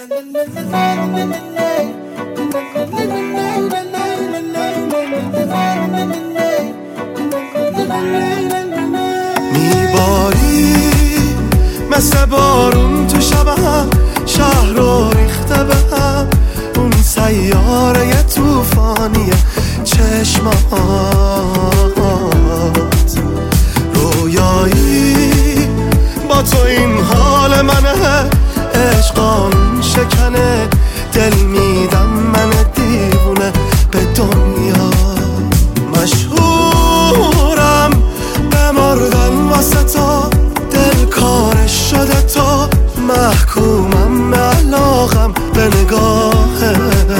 میباری مثل بارون تو شبم، شهر رو ریخته به هم، اون سیاره توفانی چشمات. رویایی با تو این حال منه، عشقان شکنه، دل میدم من دیوونه به دنیا. مشهورم بمردن واسه تو، دل کارش شده تو، محکومم به علاقم به نگاهت.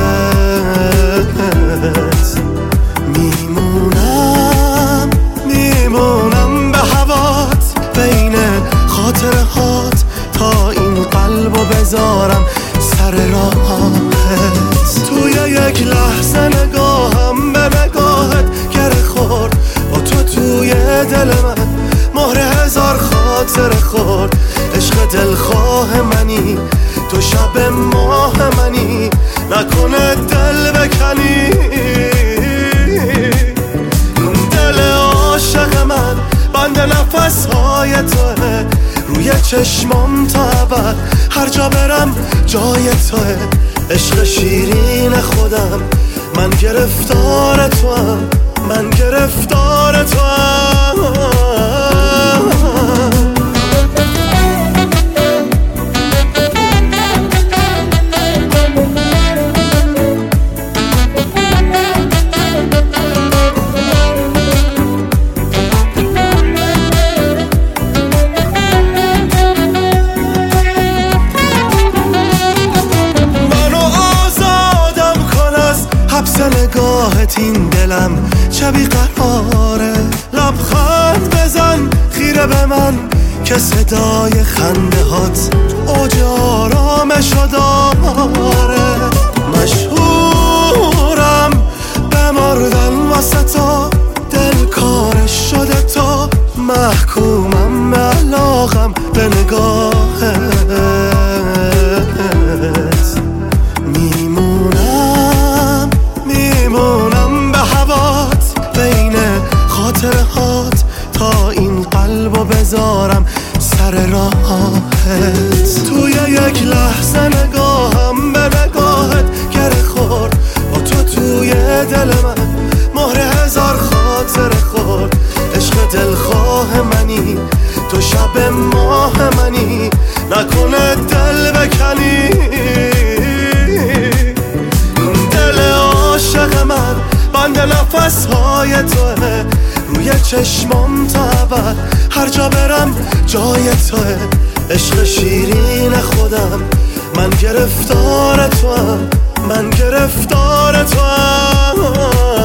میمونم به هوات، بین خاطره هات، تا این قلبو بذارم سر راهت. توی یک لحظه نگاهم به نگاهت گره خورد، با تو توی دل من مهر هزار خاطره خورد. عشق دلخواه منی تو، شب ماه منی، نکنه دل بکنی. دل عاشق من بند نفسهای توه، روی چشمام تا ابد، هر جا برم جای توه. عشق شیرین خودم، من گرفتار توام، من گرفتار توام. نگاهت این دلم چه بیقراره، لبخند بزن خیره به من که صدای خنده هات اوج آرامشو داره. مشهورم بمردن واسه تو، دل کارش شده تو، محکومم به علاقم به نگاهت. میمونم به هوات، بین خاطره هات، تا این قلبو بذارم سر راهت. توی یک لحظه نگاهم به نگاهت گره خورد، با تو توی دل من مهر هزار خاطره خورد. عشق دلخواه منی تو، شب ماه منی، نکنه دل بکنی. عاشق من بند نفسهای توه، روی چشمام تا ابد، هر جا برم جای توه. عشق شیرین خودم، من گرفتار توام، من گرفتار توام.